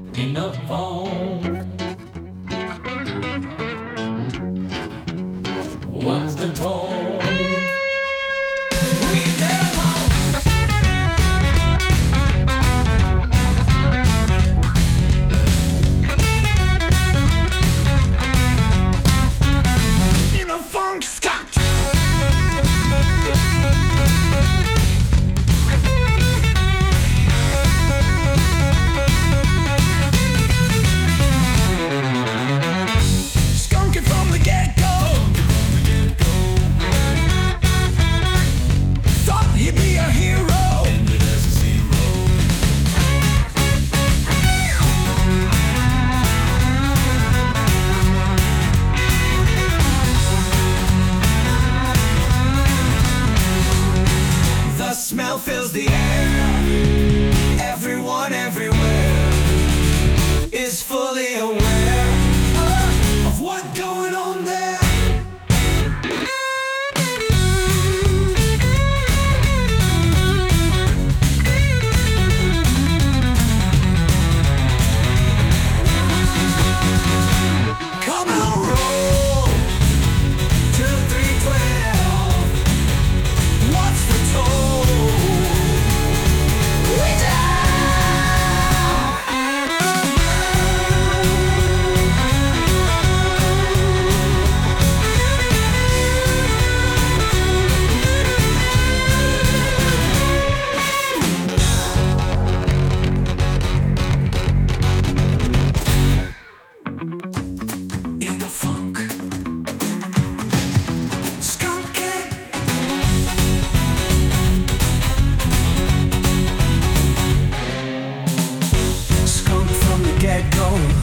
in the phone. What's the tone? We get along. In a funk scotch. Skunky from the get-go. Thought he'd be a hero. Ended as a zero. The smell fills the air. Everyone everywhere is fully aware of what's going on there. Come on, roll to 312. What's the toll? We in the funk, skunky. Skunk from the get-go.